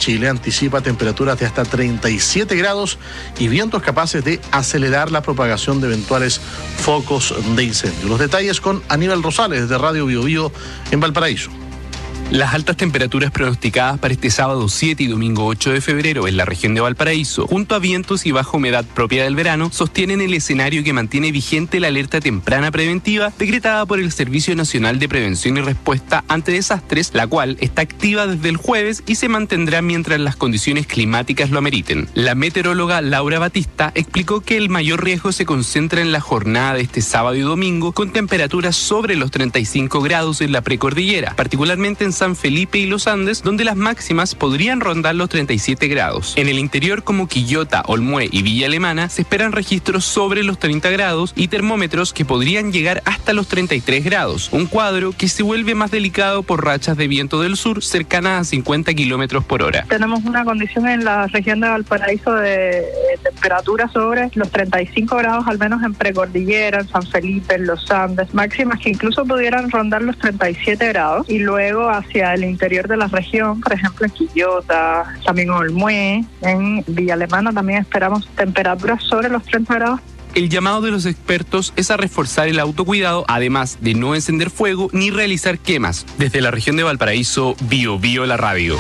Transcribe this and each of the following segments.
Chile anticipa temperaturas de hasta 37 grados y vientos capaces de acelerar la propagación de eventuales focos de incendio. Los detalles con Aníbal Rosales de Radio Biobío en Valparaíso. Las altas temperaturas pronosticadas para este sábado 7 y domingo 8 de febrero en la región de Valparaíso, junto a vientos y baja humedad propia del verano, sostienen el escenario que mantiene vigente la alerta temprana preventiva decretada por el Servicio Nacional de Prevención y Respuesta ante Desastres, la cual está activa desde el jueves y se mantendrá mientras las condiciones climáticas lo ameriten. La meteoróloga Laura Batista explicó que el mayor riesgo se concentra en la jornada de este sábado y domingo, con temperaturas sobre los 35 grados en la precordillera, particularmente en San Felipe y Los Andes, donde las máximas podrían rondar los 37 grados. En el interior, como Quillota, Olmué y Villa Alemana, se esperan registros sobre los 30 grados y termómetros que podrían llegar hasta los 33 grados, un cuadro que se vuelve más delicado por rachas de viento del sur cercanas a 50 kilómetros por hora. Tenemos una condición en la región de Valparaíso de temperatura sobre los 35 grados, al menos en precordillera, en San Felipe, en Los Andes, máximas que incluso pudieran rondar los 37 grados, y luego hacia el interior de la región, por ejemplo en Quillota, también en Olmué, en Villa Alemana también esperamos temperaturas sobre los 30 grados. El llamado de los expertos es a reforzar el autocuidado, además de no encender fuego ni realizar quemas. Desde la región de Valparaíso, Biobío la radio.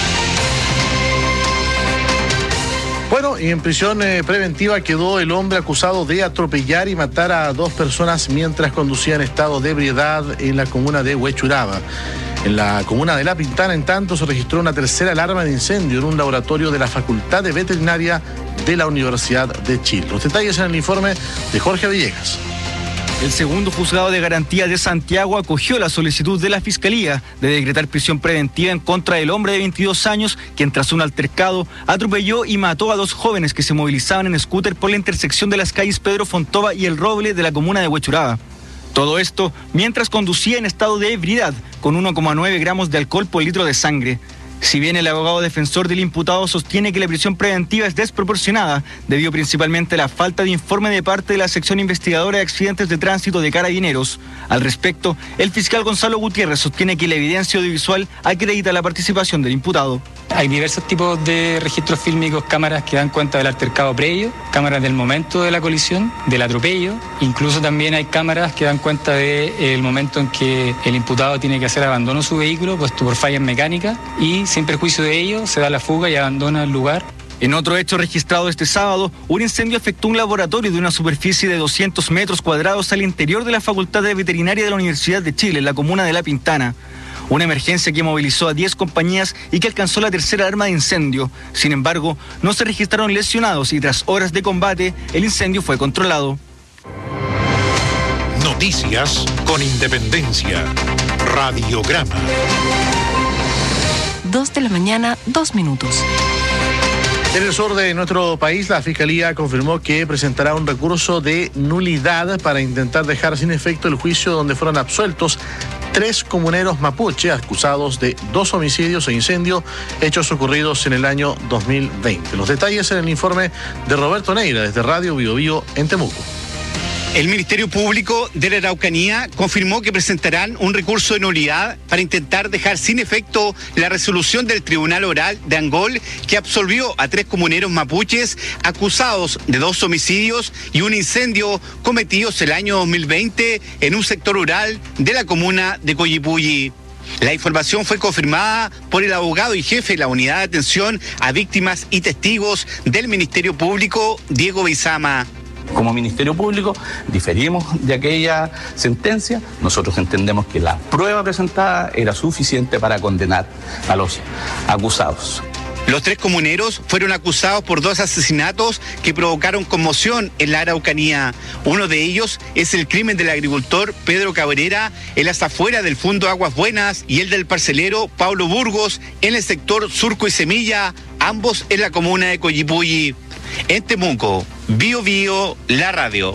Bueno, y en prisión preventiva quedó el hombre acusado de atropellar y matar a 2 personas mientras conducía en estado de ebriedad en la comuna de Huechuraba. En la comuna de La Pintana, en tanto, se registró una tercera alarma de incendio en un laboratorio de la Facultad de Veterinaria de la Universidad de Chile. Los detalles en el informe de Jorge Villegas. El segundo juzgado de garantía de Santiago acogió la solicitud de la Fiscalía de decretar prisión preventiva en contra del hombre de 22 años, quien tras un altercado atropelló y mató a 2 jóvenes que se movilizaban en scooter por la intersección de las calles Pedro Fontova y El Roble de la comuna de Huechuraba. Todo esto mientras conducía en estado de ebriedad, con 1,9 gramos de alcohol por litro de sangre. Si bien el abogado defensor del imputado sostiene que la prisión preventiva es desproporcionada, debido principalmente a la falta de informe de parte de la sección investigadora de accidentes de tránsito de Carabineros. Al respecto, el fiscal Gonzalo Gutiérrez sostiene que la evidencia audiovisual acredita la participación del imputado. Hay diversos tipos de registros fílmicos, cámaras que dan cuenta del altercado previo, cámaras del momento de la colisión, del atropello, incluso también hay cámaras que dan cuenta del momento en que el imputado tiene que hacer abandono de su vehículo, puesto por fallas mecánicas, y sin perjuicio de ello se da la fuga y abandona el lugar. En otro hecho registrado este sábado, un incendio afectó un laboratorio de una superficie de 200 metros cuadrados al interior de la Facultad de Veterinaria de la Universidad de Chile, en la comuna de La Pintana. Una emergencia que movilizó a 10 compañías y que alcanzó la tercera alarma de incendio. Sin embargo, no se registraron lesionados y tras horas de combate, el incendio fue controlado. Noticias con independencia. Radiograma. 2 de la mañana, 2 minutos. En el sur de nuestro país, la Fiscalía confirmó que presentará un recurso de nulidad para intentar dejar sin efecto el juicio donde fueron absueltos 3 comuneros mapuche acusados de 2 homicidios e incendio hechos ocurridos en el año 2020. Los detalles en el informe de Roberto Neira desde Radio Biobío en Temuco. El Ministerio Público de la Araucanía confirmó que presentarán un recurso de nulidad para intentar dejar sin efecto la resolución del Tribunal Oral de Angol que absolvió a 3 comuneros mapuches acusados de 2 homicidios y un incendio cometidos el año 2020 en un sector rural de la comuna de Coyipulli. La información fue confirmada por el abogado y jefe de la Unidad de Atención a Víctimas y Testigos del Ministerio Público, Diego Beizama. Como Ministerio Público diferimos de aquella sentencia. Nosotros entendemos que la prueba presentada era suficiente para condenar a los acusados. Los 3 comuneros fueron acusados por 2 asesinatos que provocaron conmoción en la Araucanía. Uno de ellos es el crimen del agricultor Pedro Cabrera en las afueras del Fundo Aguas Buenas y el del parcelero Pablo Burgos en el sector Surco y Semilla, ambos en la comuna de Coyipulli. En Temuco, Biobío, la radio.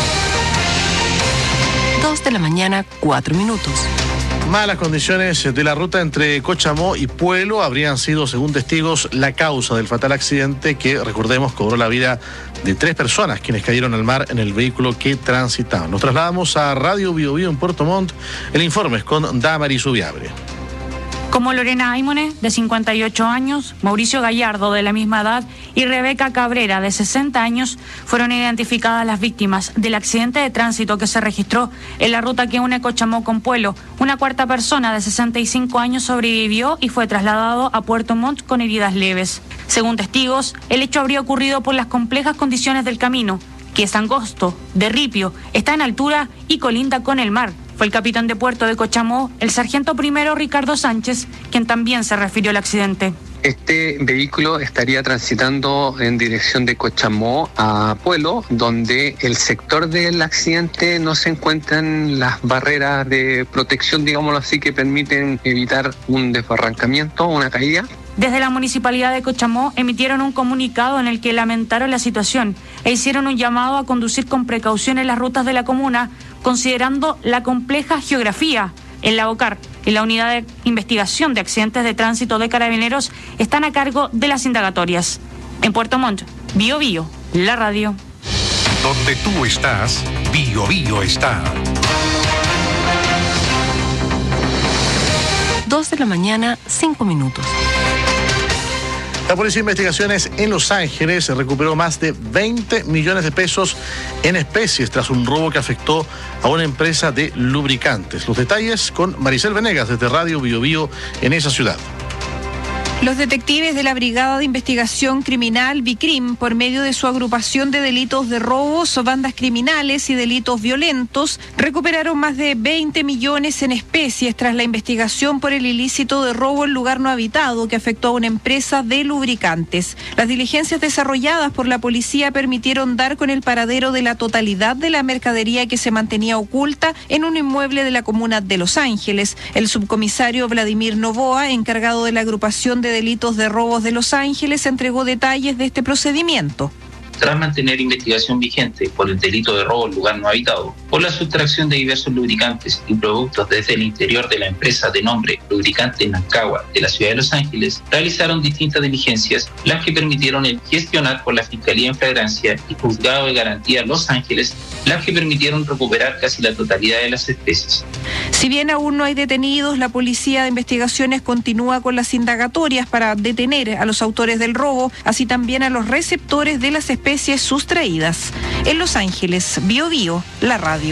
2 de la mañana, 4 minutos. Malas condiciones de la ruta entre Cochamó y Puelo habrían sido, según testigos, la causa del fatal accidente que, recordemos, cobró la vida de 3 personas quienes cayeron al mar en el vehículo que transitaban. Nos trasladamos a Radio Biobío en Puerto Montt. El informe es con Damaris Ubiabre. como Lorena Aymone, de 58 años, Mauricio Gallardo, de la misma edad, y Rebeca Cabrera, de 60 años, fueron identificadas las víctimas del accidente de tránsito que se registró en la ruta que une Cochamó con Puelo. Una cuarta persona de 65 años sobrevivió y fue trasladado a Puerto Montt con heridas leves. Según testigos, el hecho habría ocurrido por las complejas condiciones del camino, que es angosto, de ripio, está en altura y colinda con el mar. Fue el capitán de puerto de Cochamó, el sargento primero Ricardo Sánchez, quien también se refirió al accidente. Este vehículo estaría transitando en dirección de Cochamó a Puelo, donde el sector del accidente no se encuentran las barreras de protección, digámoslo así, que permiten evitar un desbarrancamiento, una caída. Desde la Municipalidad de Cochamó emitieron un comunicado en el que lamentaron la situación e hicieron un llamado a conducir con precaución en las rutas de la comuna, considerando la compleja geografía. En la OCAR y la Unidad de Investigación de Accidentes de Tránsito de Carabineros están a cargo de las indagatorias. En Puerto Montt, Bío Bío, la radio. Donde tú estás, Bío Bío está. 2 de la mañana, 5 minutos. La Policía de Investigaciones en Los Ángeles recuperó más de 20 millones de pesos en especies tras un robo que afectó a una empresa de lubricantes. Los detalles con Maricel Venegas desde Radio Bío Bío en esa ciudad. Los detectives de la Brigada de Investigación Criminal BICRIM, por medio de su agrupación de delitos de robos, bandas criminales y delitos violentos, recuperaron más de 20 millones en especies tras la investigación por el ilícito de robo en lugar no habitado que afectó a una empresa de lubricantes. Las diligencias desarrolladas por la policía permitieron dar con el paradero de la totalidad de la mercadería que se mantenía oculta en un inmueble de la comuna de Los Ángeles. El subcomisario Vladimir Novoa, encargado de la agrupación de delitos de robos de Los Ángeles, entregó detalles de este procedimiento. Tras mantener investigación vigente por el delito de robo en lugar no habitado, por la sustracción de diversos lubricantes y productos desde el interior de la empresa de nombre Lubricante Nancagua de la ciudad de Los Ángeles, realizaron distintas diligencias, las que permitieron el gestionar por la Fiscalía en Flagrancia y Juzgado de Garantía Los Ángeles, las que permitieron recuperar casi la totalidad de las especies. Si bien aún no hay detenidos, la Policía de Investigaciones continúa con las indagatorias para detener a los autores del robo, así también a los receptores de las especies sustraídas. En Los Ángeles, Bío Bío, la radio.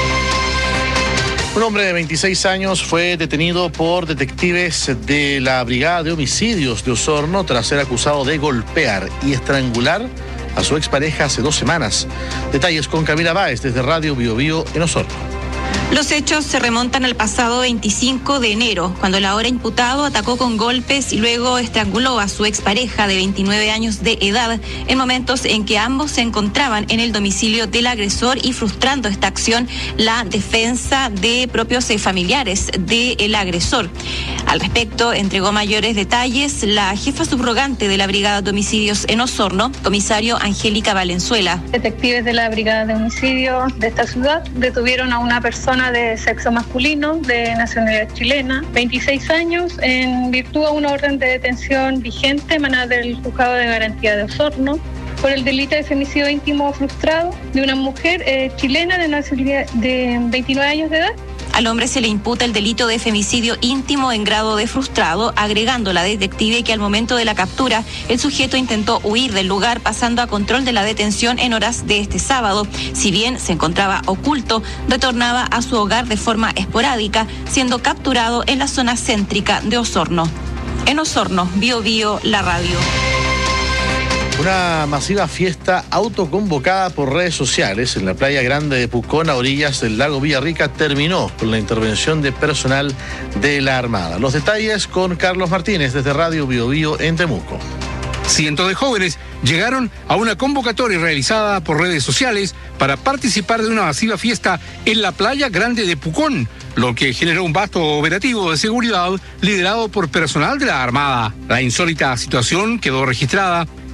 Un hombre de 26 años fue detenido por detectives de la Brigada de Homicidios de Osorno tras ser acusado de golpear y estrangular a su expareja hace 2 semanas. Detalles con Camila Báez desde Radio Bío Bío en Osorno. Los hechos se remontan al pasado 25 de enero, cuando el ahora imputado atacó con golpes y luego estranguló a su expareja de 29 años de edad en momentos en que ambos se encontraban en el domicilio del agresor y frustrando esta acción la defensa de propios familiares del agresor. Al respecto, entregó mayores detalles la jefa subrogante de la Brigada de Homicidios en Osorno, comisario Angélica Valenzuela. Detectives de la Brigada de Homicidios de esta ciudad detuvieron a una persona de sexo masculino, de nacionalidad chilena, 26 años, en virtud de una orden de detención vigente emanada del Juzgado de Garantía de Osorno por el delito de femicidio íntimo frustrado de una mujer chilena de nacionalidad de 29 años de edad. Al hombre se le imputa el delito de femicidio íntimo en grado de frustrado, agregando la detective que al momento de la captura, el sujeto intentó huir del lugar, pasando a control de la detención en horas de este sábado. Si bien se encontraba oculto, retornaba a su hogar de forma esporádica, siendo capturado en la zona céntrica de Osorno. En Osorno, Bío Bío, la radio. Una masiva fiesta autoconvocada por redes sociales en la playa grande de Pucón, a orillas del lago Villarrica, terminó con la intervención de personal de la Armada. Los detalles con Carlos Martínez desde Radio Bío Bío en Temuco. Cientos de jóvenes llegaron a una convocatoria realizada por redes sociales para participar de una masiva fiesta en la playa grande de Pucón, lo que generó un vasto operativo de seguridad liderado por personal de la Armada. La insólita situación quedó registrada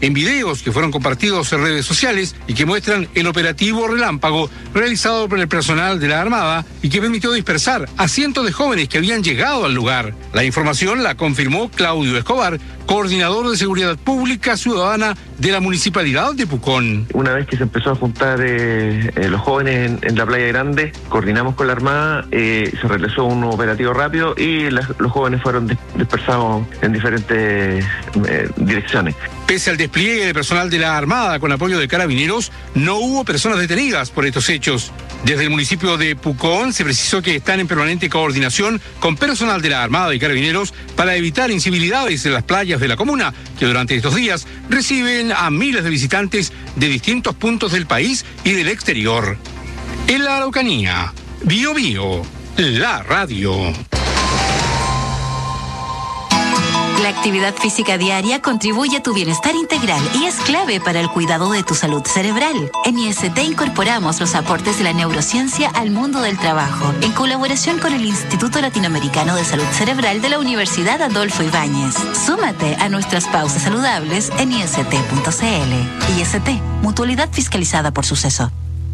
en videos que fueron compartidos en redes sociales y que muestran el operativo relámpago realizado por el personal de la Armada y que permitió dispersar a cientos de jóvenes que habían llegado al lugar. La información la confirmó Claudio Escobar, coordinador de Seguridad Pública Ciudadana de la Municipalidad de Pucón. Una vez que se empezó a juntar los jóvenes en la Playa Grande, coordinamos con la Armada, se realizó un operativo rápido y los jóvenes fueron dispersados en diferentes direcciones. Pese al despliegue de personal de la Armada con apoyo de carabineros, no hubo personas detenidas por estos hechos. Desde el municipio de Pucón se precisó que están en permanente coordinación con personal de la Armada y carabineros para evitar incivilidades en las playas de la comuna, que durante estos días reciben a miles de visitantes de distintos puntos del país y del exterior. En la Araucanía, Bío Bío, la radio. La actividad física diaria contribuye a tu bienestar integral y es clave para el cuidado de tu salud cerebral. En IST incorporamos los aportes de la neurociencia al mundo del trabajo, en colaboración con el Instituto Latinoamericano de Salud Cerebral de la Universidad Adolfo Ibáñez. Súmate a nuestras pausas saludables en ist.cl. IST, mutualidad fiscalizada por Suceso.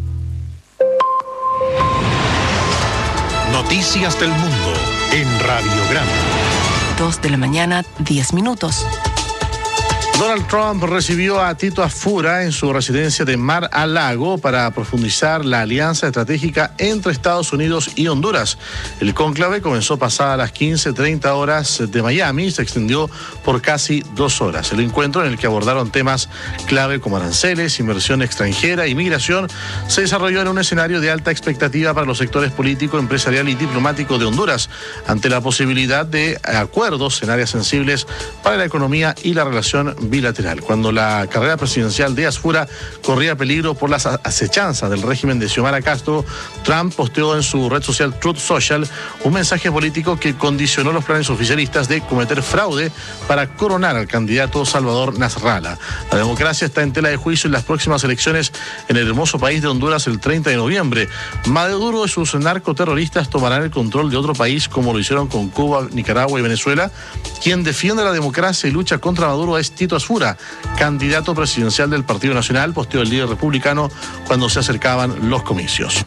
Noticias del mundo en Radiograma. 2 de la mañana, 10 minutos. Donald Trump recibió a Tito Asfura en su residencia de Mar-a-Lago para profundizar la alianza estratégica entre Estados Unidos y Honduras. El cónclave comenzó pasadas las 15:30 horas de Miami y se extendió por casi 2 horas. El encuentro, en el que abordaron temas clave como aranceles, inversión extranjera y migración, se desarrolló en un escenario de alta expectativa para los sectores político, empresarial y diplomático de Honduras, ante la posibilidad de acuerdos en áreas sensibles para la economía y la relación bilateral. Cuando la carrera presidencial de Asfura corría peligro por las acechanzas del régimen de Xiomara Castro, Trump posteó en su red social Truth Social un mensaje político que condicionó los planes oficialistas de cometer fraude para coronar al candidato Salvador Nasrallah. La democracia está en tela de juicio en las próximas elecciones en el hermoso país de Honduras el 30 de noviembre. Maduro y sus narcoterroristas tomarán el control de otro país como lo hicieron con Cuba, Nicaragua y Venezuela. Quien defiende la democracia y lucha contra Maduro es Tito Asfura, candidato presidencial del Partido Nacional, posteó el líder republicano cuando se acercaban los comicios.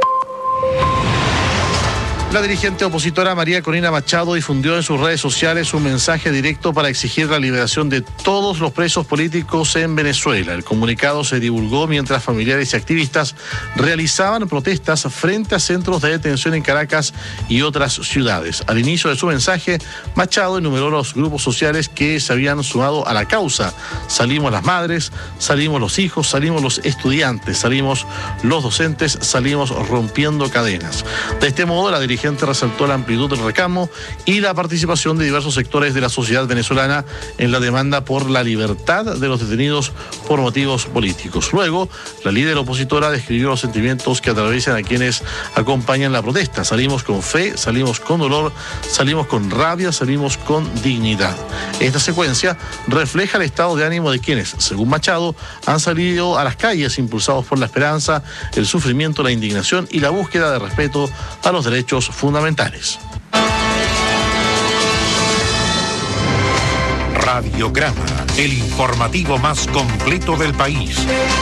La dirigente opositora María Corina Machado difundió en sus redes sociales un mensaje directo para exigir la liberación de todos los presos políticos en Venezuela. El comunicado se divulgó mientras familiares y activistas realizaban protestas frente a centros de detención en Caracas y otras ciudades. Al inicio de su mensaje, Machado enumeró los grupos sociales que se habían sumado a la causa. Salimos las madres, salimos los hijos, salimos los estudiantes, salimos los docentes, salimos rompiendo cadenas. De este modo, la dirigente resaltó la amplitud del reclamo y la participación de diversos sectores de la sociedad venezolana en la demanda por la libertad de los detenidos por motivos políticos. Luego, la líder opositora describió los sentimientos que atraviesan a quienes acompañan la protesta. Salimos con fe, salimos con dolor, salimos con rabia, salimos con dignidad. Esta secuencia refleja el estado de ánimo de quienes, según Machado, han salido a las calles impulsados por la esperanza, el sufrimiento, la indignación y la búsqueda de respeto a los derechos fundamentales. Radiograma, el informativo más completo del país.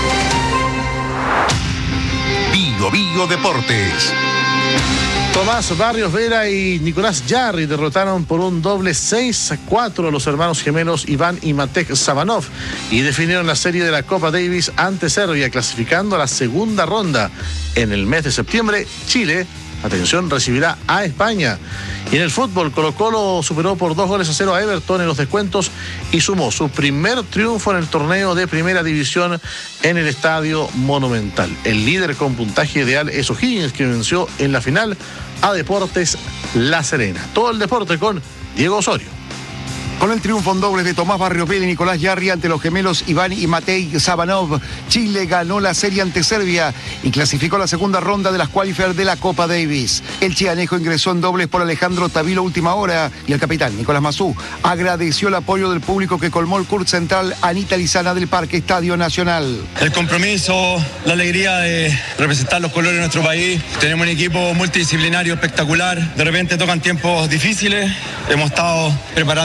Bío Bío Deportes. Tomás Barrios Vera y Nicolás Jarry derrotaron por un doble 6-4 a los hermanos gemelos Iván y Matek Sabanov y definieron la serie de la Copa Davis ante Serbia, clasificando a la segunda ronda. En el mes de septiembre, Chile, atención, recibirá a España. Y en el fútbol, Colo-Colo superó por 2-0 a Everton en los descuentos y sumó su primer triunfo en el torneo de primera división en el Estadio Monumental. El líder con puntaje ideal es O'Higgins, que venció en la final a Deportes La Serena. Todo el deporte con Diego Osorio. Con el triunfo en dobles de Tomás Barrios Vera y Nicolás Jarry ante los gemelos Iván y Matej Sabanov, Chile ganó la serie ante Serbia y clasificó a la segunda ronda de las qualifiers de la Copa Davis. El chianejo ingresó en dobles por Alejandro Tavilo última hora y el capitán Nicolás Mazú agradeció el apoyo del público que colmó el CURT Central Anita Lizana del Parque Estadio Nacional. El compromiso, la alegría de representar los colores de nuestro país. Tenemos un equipo multidisciplinario espectacular. De repente tocan tiempos difíciles. Hemos estado preparando la estrategia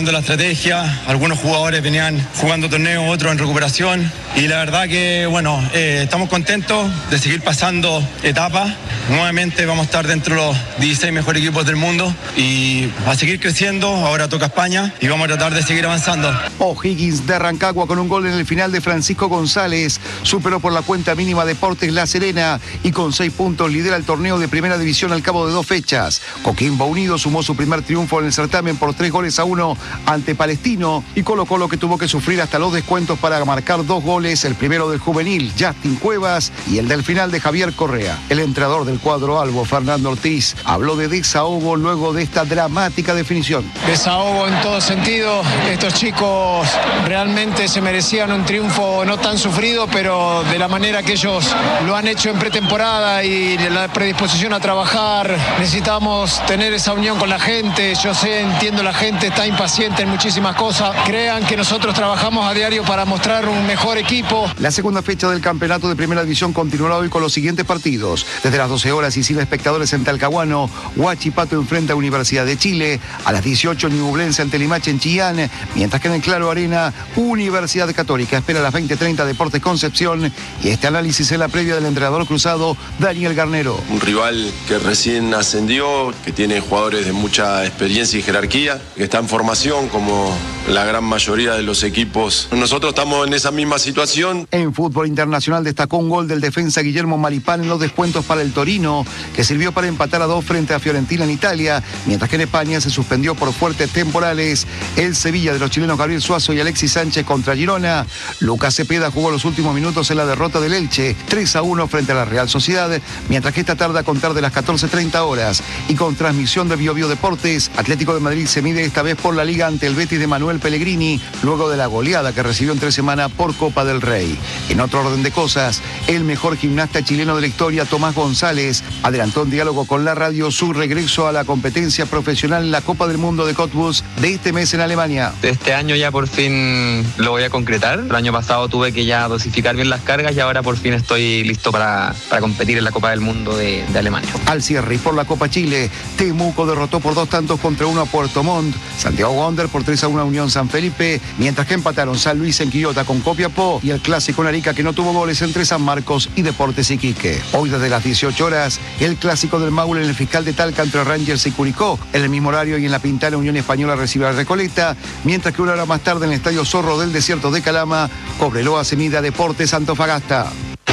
estrategia. Algunos jugadores venían jugando torneos, otros en recuperación. Y la verdad que, bueno, estamos contentos de seguir pasando etapas. Nuevamente vamos a estar dentro de los 16 mejores equipos del mundo y a seguir creciendo. Ahora toca España y vamos a tratar de seguir avanzando. O'Higgins de Rancagua con un gol en el final de Francisco González. Superó por la cuenta mínima Deportes La Serena y con 6 puntos lidera el torneo de primera división al cabo de 2 fechas. Coquimbo Unido sumó su primer triunfo en el certamen por 3-1 ante Palestino y Colo-Colo, que tuvo que sufrir hasta los descuentos para marcar 2 goles, el primero del juvenil Justin Cuevas y el del final de Javier Correa. El entrenador del cuadro albo, Fernando Ortiz, habló de desahogo luego de esta dramática definición. Desahogo en todo sentido. Estos chicos realmente se merecían un triunfo no tan sufrido, pero de la manera que ellos lo han hecho en pretemporada y la predisposición a trabajar. Necesitamos tener esa unión con la gente. Yo sé, entiendo, la gente está impaciente en muchísimas cosas. Crean que nosotros trabajamos a diario para mostrar un mejor equipo. La segunda fecha del campeonato de primera división continuará hoy con los siguientes partidos. Desde las 12 horas y sin espectadores en Talcahuano, Huachipato enfrenta a Universidad de Chile. A las 18, Ñublense ante Limache en Chillán, mientras que en el Claro Arena, Universidad Católica espera a las 20:30 Deportes Concepción. Y este análisis es la previa del entrenador cruzado Daniel Garnero. Un rival que recién ascendió, que tiene jugadores de mucha experiencia y jerarquía, que está en formación como la gran mayoría de los equipos. Nosotros estamos en esa misma situación. En fútbol internacional destacó un gol del defensa Guillermo Maripán en los descuentos para el Torino, que sirvió para empatar a 2 frente a Fiorentina en Italia, mientras que en España se suspendió por fuertes temporales el Sevilla de los chilenos Gabriel Suazo y Alexis Sánchez contra Girona. Lucas Cepeda jugó los últimos minutos en la derrota del Elche 3-1 frente a la Real Sociedad, mientras que esta tarde a contar de las 14:30 horas y con transmisión de BioBio Deportes, Atlético de Madrid se mide esta vez por la Liga ante el Betis de Manuel Pellegrini, luego de la goleada que recibió en 3 semanas por Copa del Rey. En otro orden de cosas, el mejor gimnasta chileno de la historia, Tomás González, adelantó en diálogo con la radio su regreso a la competencia profesional en la Copa del Mundo de Cottbus de este mes en Alemania. Este año ya por fin lo voy a concretar. El año pasado tuve que ya dosificar bien las cargas y ahora por fin estoy listo para competir en la Copa del Mundo de Alemania. Al cierre y por la Copa Chile, Temuco derrotó por 2-1 a Puerto Montt, Santiago Wander por 3-1 a Unión San Felipe, mientras que empataron San Luis en Quillota con Copiapó y el clásico en Arica, que no tuvo goles, entre San Marcos y Deportes Iquique. Hoy desde las 18 horas, el clásico del Maule en el Fiscal de Talca entre Rangers y Curicó. En el mismo horario y en La Pintana, Unión Española recibe a Recoleta, mientras que una hora más tarde en el Estadio Zorro del Desierto de Calama, Cobreloa se mide a Deportes Antofagasta.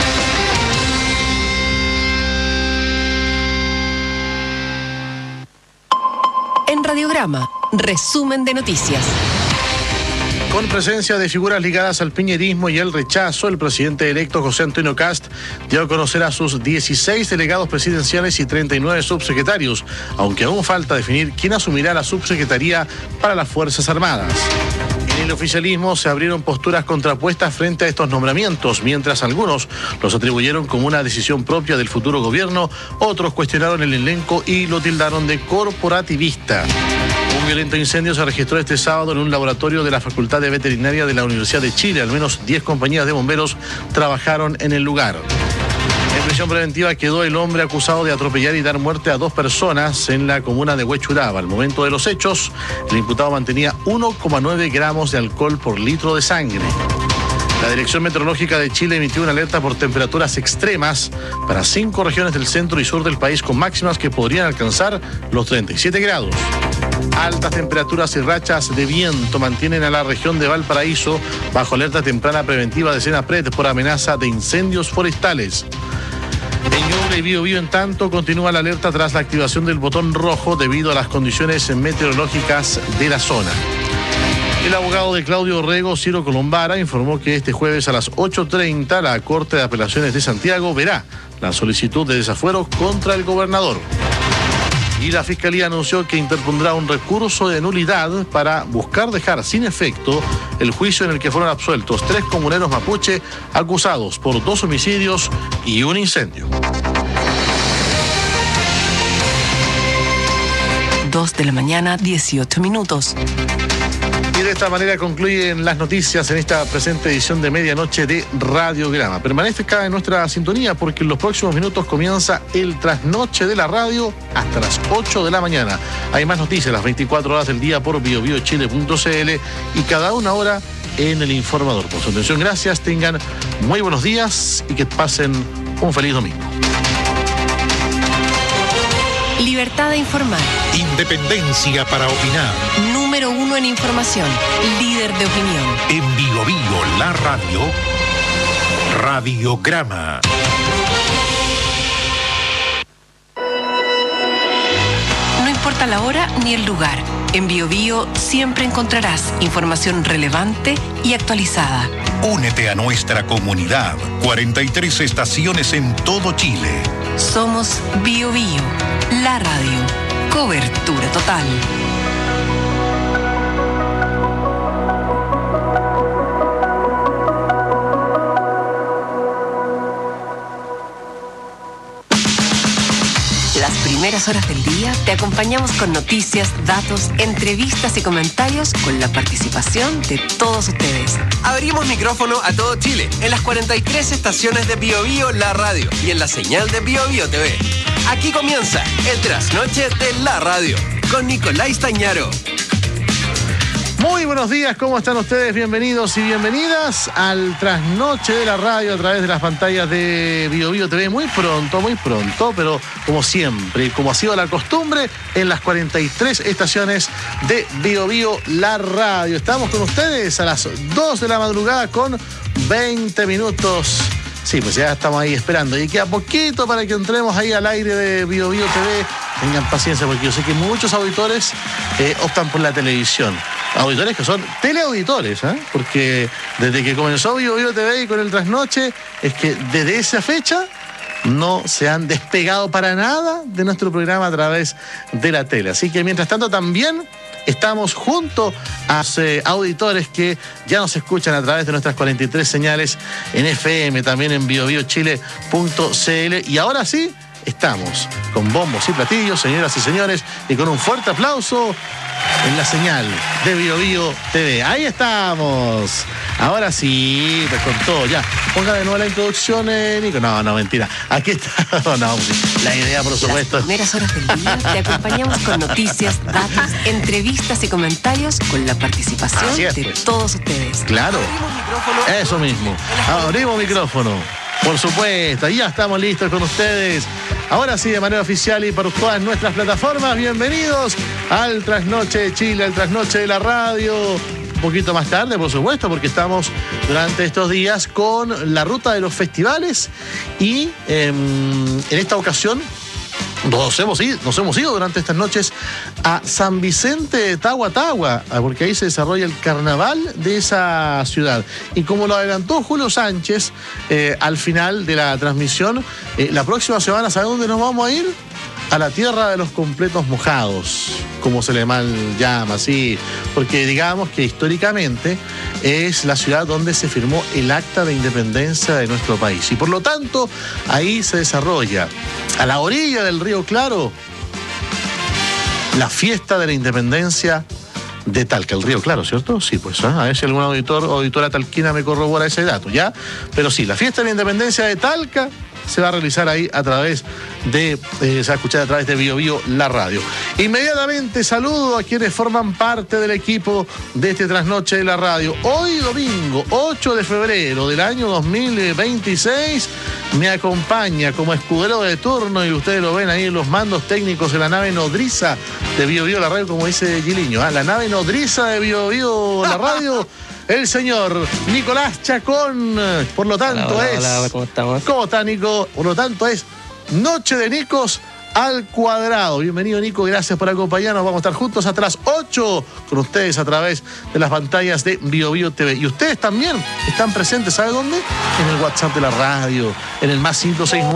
En Radiograma, resumen de noticias. Con presencia de figuras ligadas al piñerismo y el rechazo, el presidente electo José Antonio Kast dio a conocer a sus 16 delegados presidenciales y 39 subsecretarios, aunque aún falta definir quién asumirá la subsecretaría para las Fuerzas Armadas. En el oficialismo se abrieron posturas contrapuestas frente a estos nombramientos, mientras algunos los atribuyeron como una decisión propia del futuro gobierno, otros cuestionaron el elenco y lo tildaron de corporativista. Un violento incendio se registró este sábado en un laboratorio de la Facultad de Veterinaria de la Universidad de Chile. Al menos 10 compañías de bomberos trabajaron en el lugar. En prisión preventiva quedó el hombre acusado de atropellar y dar muerte a 2 personas en la comuna de Huechuraba. Al momento de los hechos, el imputado mantenía 1,9 gramos de alcohol por litro de sangre. La Dirección Meteorológica de Chile emitió una alerta por temperaturas extremas para 5 regiones del centro y sur del país, con máximas que podrían alcanzar los 37 grados. Altas temperaturas y rachas de viento mantienen a la región de Valparaíso bajo alerta temprana preventiva de Senapred por amenaza de incendios forestales. En Ñuble y Biobío, en tanto, continúa la alerta tras la activación del botón rojo debido a las condiciones meteorológicas de la zona. El abogado de Claudio Orrego, Ciro Colombara, informó que este jueves a las 8:30 la Corte de Apelaciones de Santiago verá la solicitud de desafuero contra el gobernador. Y la Fiscalía anunció que interpondrá un recurso de nulidad para buscar dejar sin efecto el juicio en el que fueron absueltos 3 comuneros mapuche acusados por 2 homicidios y un incendio. 2 de la mañana, 18 minutos. Y de esta manera concluyen las noticias en esta presente edición de medianoche de Radiograma. Permanezca en nuestra sintonía porque en los próximos minutos comienza el trasnoche de la radio hasta las 8 de la mañana. Hay más noticias las 24 horas del día por biobiochile.cl y cada una hora en el informador. Por su atención, gracias, tengan muy buenos días y que pasen un feliz domingo. Libertad de informar. Independencia para opinar. Número 1 en información. Líder de opinión. En Bio Bio, la radio. Radiograma. No importa la hora ni el lugar. En Bio Bio siempre encontrarás información relevante y actualizada. Únete a nuestra comunidad. 43 estaciones en todo Chile. Somos Bio Bio, la radio. Cobertura total. Las primeras horas del día te acompañamos con noticias, datos, entrevistas y comentarios con la participación de todos ustedes. Abrimos micrófono a todo Chile en las 43 estaciones de Bio Bio, la radio y en la señal de Bio Bio TV. Aquí comienza el trasnoche de la radio con Nicolás Tañaro. Muy buenos días, ¿cómo están ustedes? Bienvenidos y bienvenidas al trasnoche de la radio a través de las pantallas de Bio Bio TV. Muy pronto, pero como siempre, como ha sido la costumbre, en las 43 estaciones de Bio Bio, la radio. Estamos con ustedes a las 2 de la madrugada con 20 minutos. Sí, pues ya estamos ahí esperando. Y queda poquito para que entremos ahí al aire de Bio Bio TV. Tengan paciencia porque yo sé que muchos auditores optan por la televisión. Auditores que son teleauditores, ¿eh? Porque desde que comenzó Bio Bio TV y con el trasnoche, es que desde esa fecha no se han despegado para nada de nuestro programa a través de la tele. Así que mientras tanto también estamos junto a auditores que ya nos escuchan a través de nuestras 43 señales en FM, también en biobiochile.cl. Y ahora sí, estamos con bombos y platillos, señoras y señores, y con un fuerte aplauso en la señal de Bio Bio TV. Ahí estamos. Ahora sí, pues con todo, ya. Ponga de nuevo la introducción, Nico. No, mentira. Aquí está. No, la idea, por supuesto. Las primeras horas del día te acompañamos con noticias, datos, entrevistas y comentarios con la participación de todos ustedes. Claro. Eso mismo. Abrimos micrófono. Por supuesto, ya estamos listos con ustedes. Ahora sí, de manera oficial y por todas nuestras plataformas, bienvenidos al Trasnoche de Chile, al Trasnoche de la radio. Un poquito más tarde, por supuesto, porque estamos durante estos días con la ruta de los festivales y en esta ocasión nos hemos ido durante estas noches a San Vicente de Tagua, porque ahí se desarrolla el carnaval de esa ciudad. Y como lo adelantó Julio Sánchez al final de la transmisión, la próxima semana, ¿sabe dónde nos vamos a ir? A la tierra de los completos mojados, como se le mal llama, sí, porque digamos que históricamente es la ciudad donde se firmó el acta de independencia de nuestro país. Y por lo tanto, ahí se desarrolla, a la orilla del río Claro, la fiesta de la independencia de Talca, el río Claro, ¿cierto? Sí, pues, a ver si algún auditor o auditora talquina me corrobora ese dato, ¿ya? Pero sí, la fiesta de la independencia de Talca se va a realizar ahí a través de, se va a escuchar a través de Bio Bio, la radio. Inmediatamente saludo a quienes forman parte del equipo de este trasnoche de la radio. Hoy domingo, 8 de febrero del año 2026, me acompaña como escudero de turno, y ustedes lo ven ahí en los mandos técnicos de la nave nodriza de Bio Bio, la radio, como dice Giliño, la nave nodriza de Bio Bio, la radio. El señor Nicolás Chacón, por lo tanto hola, ¿cómo estamos? ¿Cómo está, Nico? Por lo tanto es Noche de Nicos al cuadrado. Bienvenido, Nico, gracias por acompañarnos. Vamos a estar juntos hasta las 8 con ustedes a través de las pantallas de Bio Bio TV. Y ustedes también están presentes, ¿sabe dónde? En el WhatsApp de la radio, en el más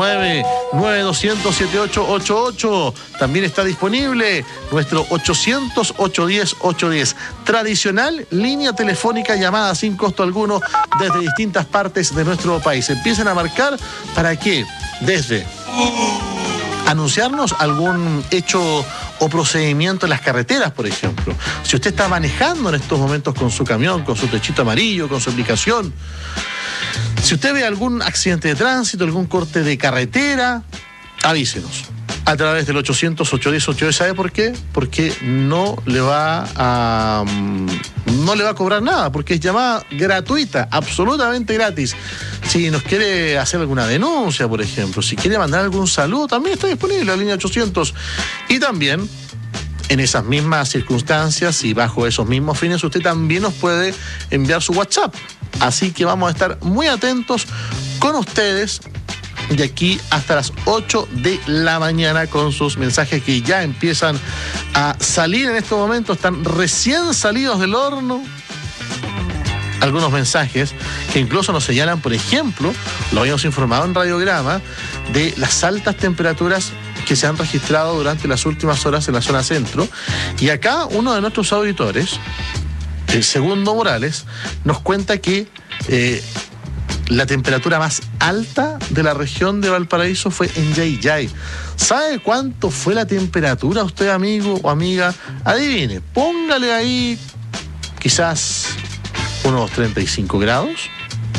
569-9200-7888. También está disponible nuestro 800-810-810. Tradicional línea telefónica llamada sin costo alguno desde distintas partes de nuestro país. Empiecen a marcar para que desde anunciarnos algún hecho o procedimiento en las carreteras, por ejemplo. Si usted está manejando en estos momentos con su camión, con su techito amarillo, con su aplicación, si usted ve algún accidente de tránsito, algún corte de carretera, avísenos a través del 800-810-810. ¿Sabe por qué? Porque no le va a cobrar nada, porque es llamada gratuita, absolutamente gratis. Si nos quiere hacer alguna denuncia, por ejemplo, si quiere mandar algún saludo, también está disponible la línea 800. Y también, en esas mismas circunstancias y bajo esos mismos fines, usted también nos puede enviar su WhatsApp. Así que vamos a estar muy atentos con ustedes de aquí hasta las 8 de la mañana con sus mensajes que ya empiezan a salir en estos momentos, están recién salidos del horno. Algunos mensajes que incluso nos señalan, por ejemplo, lo habíamos informado en Radiograma, de las altas temperaturas que se han registrado durante las últimas horas en la zona centro. Y acá uno de nuestros auditores, el Segundo Morales, nos cuenta que la temperatura más alta de la región de Valparaíso fue en Yayay. ¿Sabe cuánto fue la temperatura usted, amigo o amiga? Adivine, póngale ahí quizás unos 35 grados,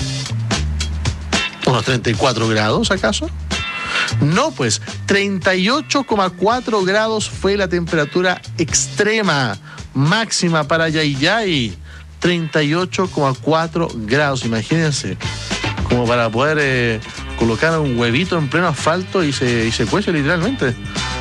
unos 34 grados acaso. No, pues 38,4 grados fue la temperatura extrema máxima para Yayay. 38,4 grados, imagínense, como para poder colocar un huevito en pleno asfalto y se cuece literalmente.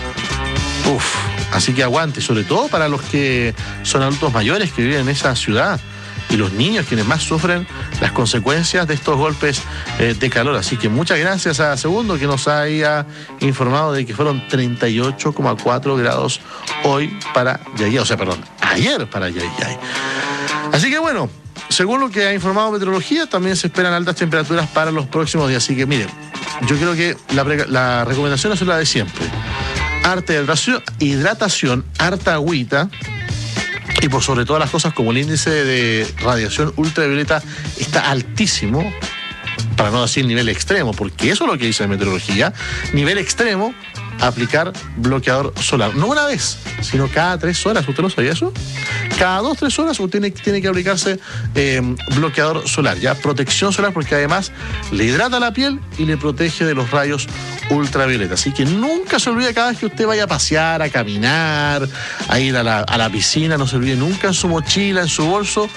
Así que aguante, sobre todo para los que son adultos mayores que viven en esa ciudad y los niños quienes más sufren las consecuencias de estos golpes de calor. Así que muchas gracias a Segundo que nos haya informado de que fueron 38,4 grados hoy para Yayay, ayer para Yayay. Así que bueno, según lo que ha informado Meteorología, también se esperan altas temperaturas para los próximos días. Así que miren, yo creo que la recomendación es la de siempre. Harta hidratación, harta agüita, y por sobre todas las cosas, como el índice de radiación ultravioleta está altísimo, para no decir nivel extremo, porque eso es lo que dice Meteorología, nivel extremo, aplicar bloqueador solar. No una vez, sino cada 3 horas. ¿Usted lo sabía eso? Cada 2-3 horas usted tiene que aplicarse bloqueador solar, ya protección solar, porque además le hidrata la piel y le protege de los rayos ultravioleta. Así que nunca se olvide, cada vez que usted vaya a pasear, a caminar, a ir a la piscina, no se olvide nunca en su mochila, en su bolso,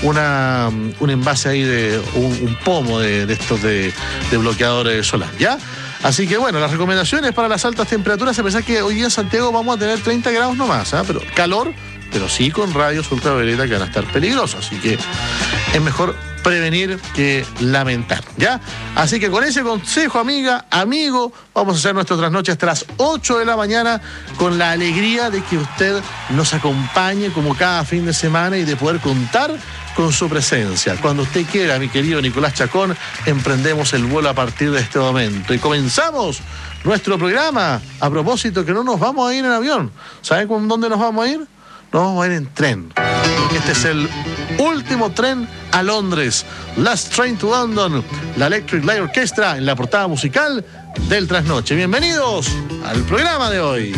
un envase ahí de un pomo de estos de bloqueador solar, ¿ya? Así que bueno, las recomendaciones para las altas temperaturas, a pesar que hoy día en Santiago vamos a tener 30 grados nomás, pero calor, pero sí con rayos ultravioleta que van a estar peligrosos. Así que es mejor prevenir que lamentar, ¿ya? Así que con ese consejo, amiga, amigo, vamos a hacer nuestra trasnoche hasta las 8 de la mañana con la alegría de que usted nos acompañe como cada fin de semana y de poder contar con su presencia. Cuando usted quiera, mi querido Nicolás Chacón, emprendemos el vuelo a partir de este momento y comenzamos nuestro programa. A propósito que no nos vamos a ir en avión. ¿Saben con dónde nos vamos a ir? Nos vamos a ir en tren, porque este es el último tren a Londres. Last Train to London, la Electric Light Orchestra en la portada musical del Trasnoche. Bienvenidos al programa de hoy.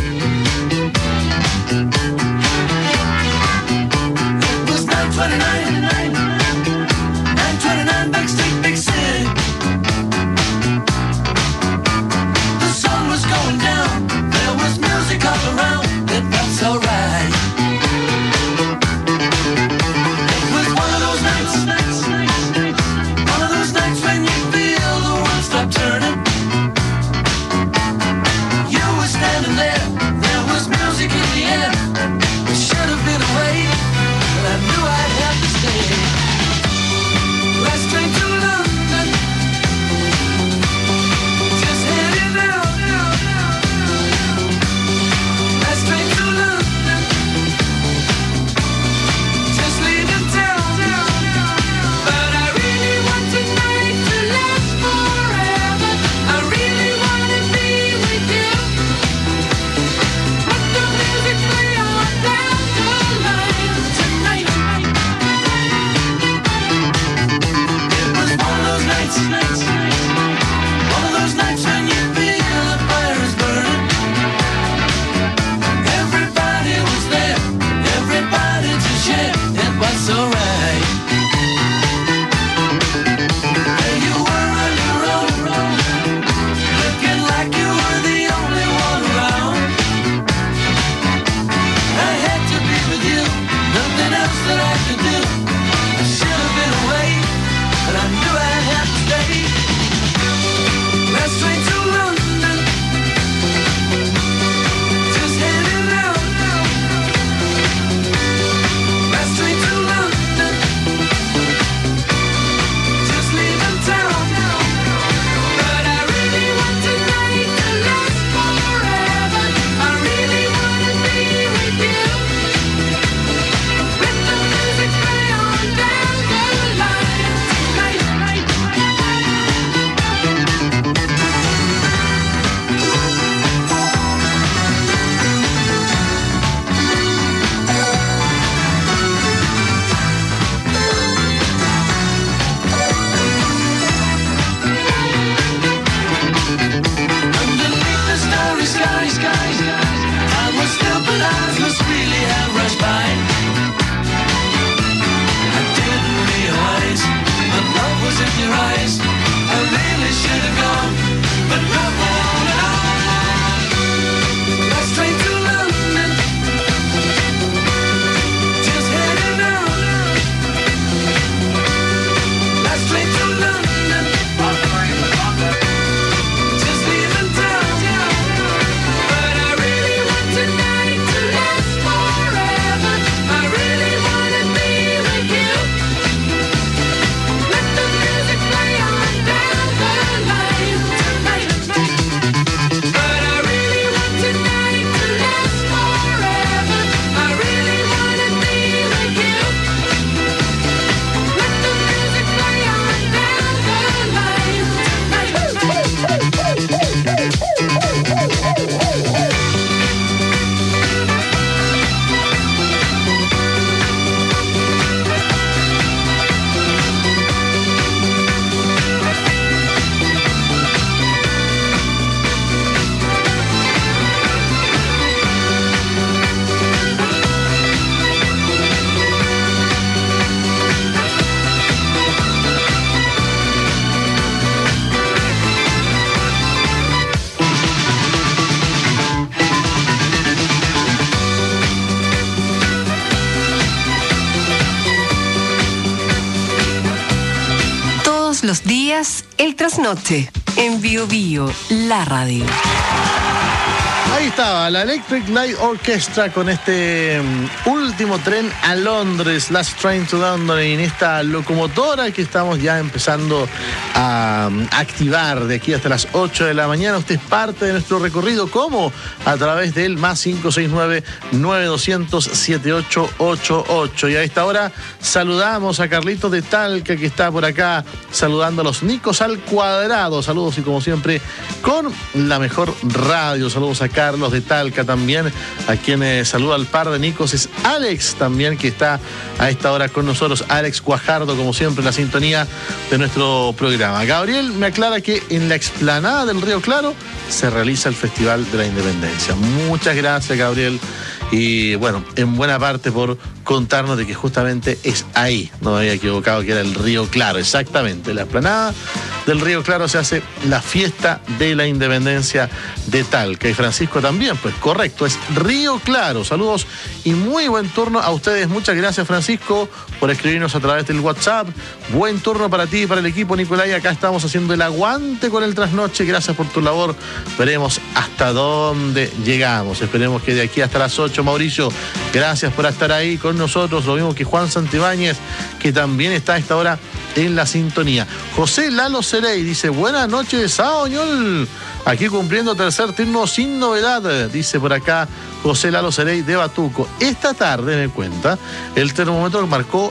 Should have been away, but I knew I'd have to stay. Todos los días, el trasnoche. En Bio Bio, la radio. Ahí estaba la Electric Light Orchestra con este último tren a Londres, Last Train to London, en esta locomotora que estamos ya empezando a activar de aquí hasta las 8 de la mañana. Usted es parte de nuestro recorrido, ¿cómo? A través del más 569-9200-7888. Y a esta hora saludamos a Carlitos de Talca, que está por acá saludando a los Nicos al cuadrado. Saludos y como siempre con la mejor radio. Saludos a Carlos de Talca también, a quien saluda al par de Nicos es Alex también, que está a esta hora con nosotros. Alex Guajardo, como siempre, en la sintonía de nuestro programa. Gabriel me aclara que en la explanada del Río Claro se realiza el Festival de la Independencia. Muchas gracias, Gabriel. Y bueno, en buena parte por contarnos de que justamente es ahí, no me había equivocado, que era el Río Claro, exactamente, en la explanada del Río Claro se hace la fiesta de la Independencia de Talca. Y Francisco también, pues correcto, es Río Claro. Saludos y muy buen turno a ustedes. Muchas gracias, Francisco, por escribirnos a través del WhatsApp. Buen turno para ti y para el equipo, Nicolai. Acá estamos haciendo el aguante con el trasnoche. Gracias por tu labor. Veremos hasta dónde llegamos. Esperemos que de aquí hasta las 8, Mauricio, gracias por estar ahí con nosotros. Lo mismo que Juan Santibáñez, que también está a esta hora en la sintonía. José Lalo Cerey dice: buenas noches, Saoñol. Aquí cumpliendo tercer turno sin novedad, dice por acá José Lalo Cerey de Batuco. Esta tarde, me cuenta, el termómetro marcó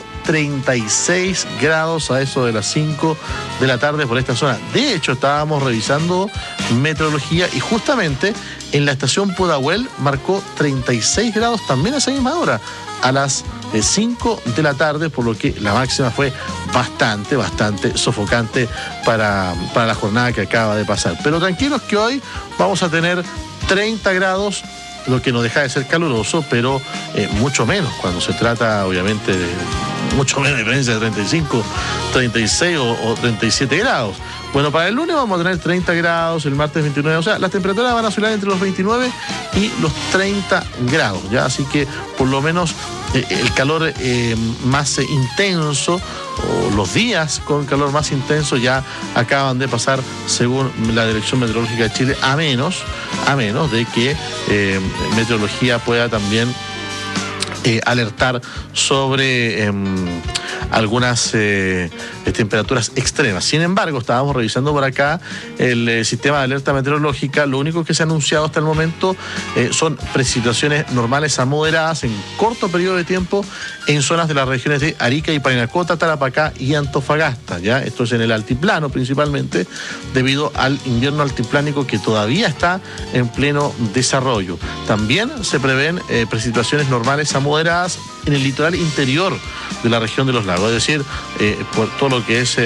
36 grados a eso de las 5 de la tarde por esta zona. De hecho, estábamos revisando meteorología y justamente en la estación Pudahuel marcó 36 grados también a esa misma hora, a las 5 de la tarde, por lo que la máxima fue bastante sofocante para la jornada que acaba de pasar. Pero tranquilos que hoy vamos a tener 30 grados, lo que no deja de ser caluroso, pero mucho menos cuando se trata, obviamente, de mucho menos diferencia de 35, 36 o 37 grados. Bueno, para el lunes vamos a tener 30 grados, el martes 29, o sea, las temperaturas van a oscilar entre los 29 y los 30 grados, ¿ya? Así que por lo menos el calor más intenso, o los días con calor más intenso ya acaban de pasar, según la Dirección Meteorológica de Chile, a menos de que Meteorología pueda también alertar sobre algunas temperaturas extremas. Sin embargo, estábamos revisando por acá el sistema de alerta meteorológica. Lo único que se ha anunciado hasta el momento son precipitaciones normales a moderadas en corto periodo de tiempo en zonas de las regiones de Arica y Parinacota, Tarapacá y Antofagasta, ¿ya? Esto es en el altiplano principalmente, debido al invierno altiplánico que todavía está en pleno desarrollo. También se prevén precipitaciones normales a moderadas en el litoral interior de la región de los lagos, es decir, por todo lo que es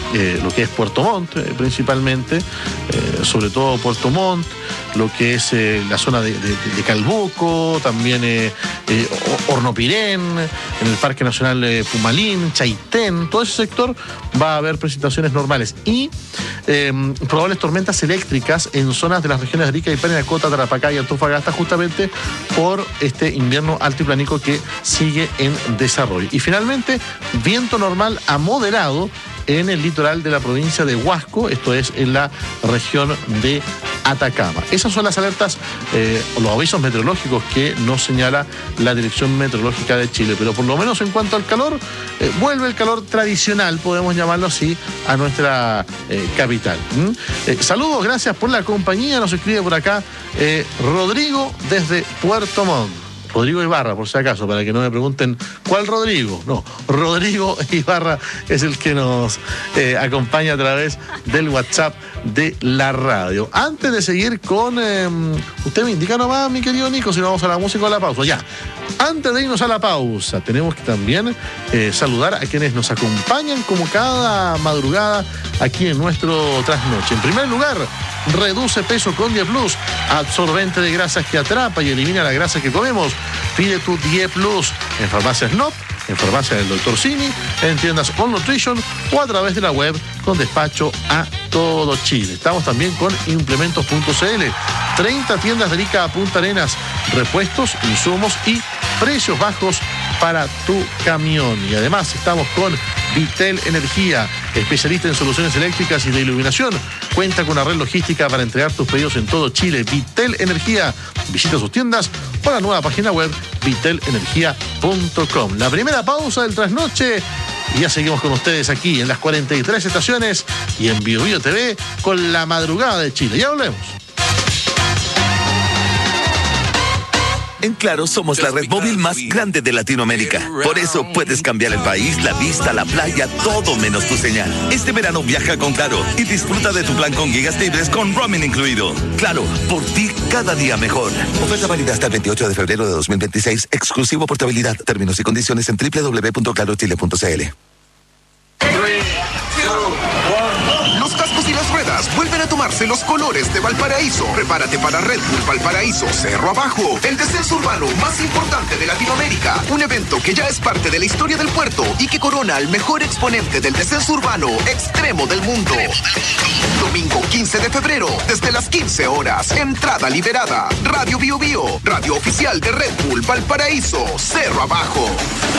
Puerto Montt principalmente, sobre todo Puerto Montt, lo que es la zona de Calbuco, también Hornopirén, en el Parque Nacional Pumalín, Chaitén, todo ese sector va a haber precipitaciones normales y probables tormentas eléctricas en zonas de las regiones de Arica y Parinacota, Tarapacá y Antofagasta, justamente por este invierno altiplánico que sigue en desarrollo. Y finalmente, viento normal a moderado en el litoral de la provincia de Huasco, esto es en la región de Atacama. Esas son las alertas, los avisos meteorológicos que nos señala la Dirección Meteorológica de Chile. Pero por lo menos en cuanto al calor, vuelve el calor tradicional, podemos llamarlo así, a nuestra capital. Saludos, gracias por la compañía. Nos escribe por acá Rodrigo desde Puerto Montt. Rodrigo Ibarra, por si acaso, para que no me pregunten ¿cuál Rodrigo? No, Rodrigo Ibarra es el que nos acompaña a través del WhatsApp de la radio. Antes de seguir con... usted me indica nomás, mi querido Nico, si no vamos a la música o a la pausa. Ya, antes de irnos a la pausa, tenemos que también saludar a quienes nos acompañan como cada madrugada aquí en nuestro trasnoche. En primer lugar, reduce peso con Die Plus, absorbente de grasas que atrapa y elimina la grasa que comemos. Pide tu Die Plus en Farmacias Nop, en Farmacia del Dr. Simi, en tiendas All Nutrition o a través de la web con despacho a todo Chile. Estamos también con implementos.cl, 30 tiendas de Arica a Punta Arenas, repuestos, insumos y precios bajos para tu camión. Y además estamos con Vitel Energía, especialista en soluciones eléctricas y de iluminación. Cuenta con una red logística para entregar tus pedidos en todo Chile. Vitel Energía. Visita sus tiendas o la nueva página web vitelenergia.com. La primera pausa del trasnoche y ya seguimos con ustedes aquí en las 43 estaciones y en BioBio TV con la madrugada de Chile. Ya volvemos. En Claro somos la red móvil más grande de Latinoamérica. Por eso puedes cambiar el país, la vista, la playa, todo menos tu señal. Este verano viaja con Claro y disfruta de tu plan con gigas libres con roaming incluido. Claro, por ti cada día mejor. Oferta válida hasta el 28 de febrero de 2026. Exclusivo portabilidad. Términos y condiciones en www.clarochile.cl. Los cascos y las ruedas vuelven a tomarse los colores de Valparaíso. Prepárate para Red Bull Valparaíso Cerro Abajo, el descenso urbano más importante de Latinoamérica. Un evento que ya es parte de la historia del puerto y que corona al mejor exponente del descenso urbano extremo del mundo. Domingo 15 de febrero, desde las 15 horas. Entrada liberada. Radio BioBio, radio oficial de Red Bull Valparaíso Cerro Abajo.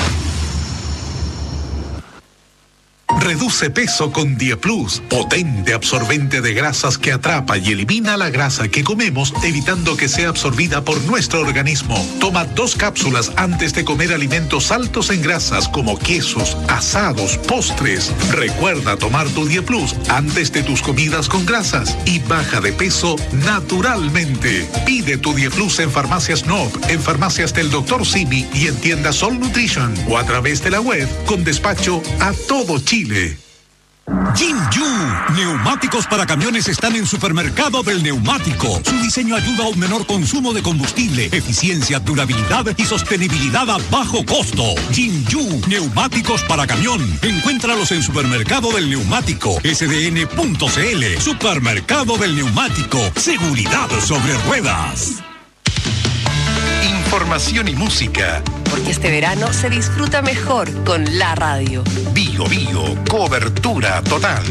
Reduce peso con Dieplus, potente absorbente de grasas que atrapa y elimina la grasa que comemos, evitando que sea absorbida por nuestro organismo. Toma 2 cápsulas antes de comer alimentos altos en grasas como quesos, asados, postres. Recuerda tomar tu Dieplus antes de tus comidas con grasas y baja de peso naturalmente. Pide tu Dieplus en Farmacias Nob, en farmacias del Dr. Simi y en tiendas Sol Nutrition o a través de la web con despacho a todo Chile. Jinju, neumáticos para camiones están en Supermercado del Neumático. Su diseño ayuda a un menor consumo de combustible, eficiencia, durabilidad y sostenibilidad a bajo costo. Jinju, neumáticos para camión. Encuéntralos en Supermercado del Neumático, sdn.cl. Supermercado del Neumático, seguridad sobre ruedas. Información y música. Porque este verano se disfruta mejor con la radio. BioBio, cobertura total.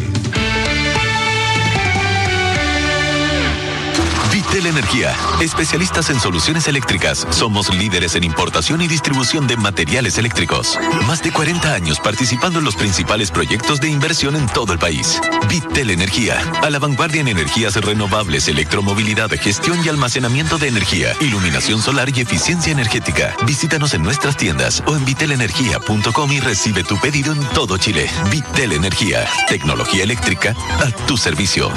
Vitel Energía, especialistas en soluciones eléctricas. Somos líderes en importación y distribución de materiales eléctricos. Más de 40 años participando en los principales proyectos de inversión en todo el país. Vitel Energía, a la vanguardia en energías renovables, electromovilidad, gestión y almacenamiento de energía, iluminación solar y eficiencia energética. Visítanos en nuestras tiendas o en vitelenergia.com y recibe tu pedido en todo Chile. Vitel Energía, tecnología eléctrica a tu servicio.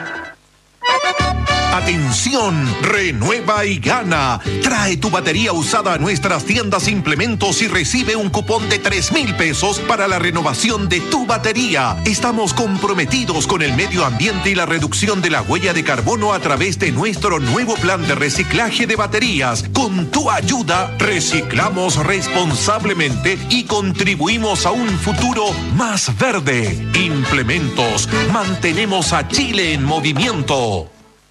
Atención, renueva y gana. Trae tu batería usada a nuestras tiendas Implementos y recibe un cupón de 3,000 pesos para la renovación de tu batería. Estamos comprometidos con el medio ambiente y la reducción de la huella de carbono a través de nuestro nuevo plan de reciclaje de baterías. Con tu ayuda, reciclamos responsablemente y contribuimos a un futuro más verde. Implementos, mantenemos a Chile en movimiento.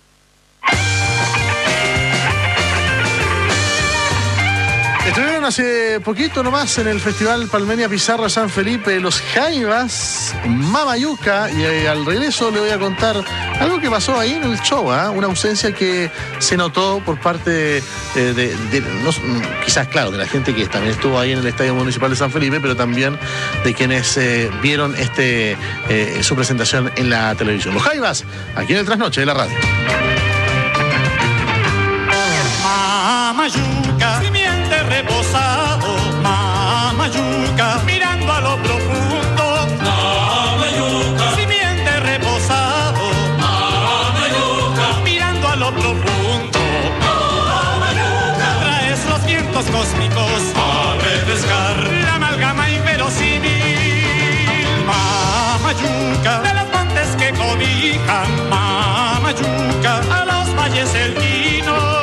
Estuvieron hace poquito nomás en el Festival Palmenia Pizarra San Felipe los Jaivas, Mamayuca, y al regreso le voy a contar algo que pasó ahí en el show, una ausencia que se notó por parte quizás, claro, de la gente que también estuvo ahí en el Estadio Municipal de San Felipe, pero también de quienes vieron su presentación en la televisión. Los Jaivas, aquí en el Trasnoche de la radio. Mamayuca, simiente reposado, Mamayuca, mirando a lo profundo, Mamayuca, simiente reposado, Mamayuca, mirando a lo profundo, Mamayuca, traes los vientos cósmicos a refrescar la amalgama inverosímil, Mamayuca, de los montes que cobijan, Mamayuca, a los valles elquinos.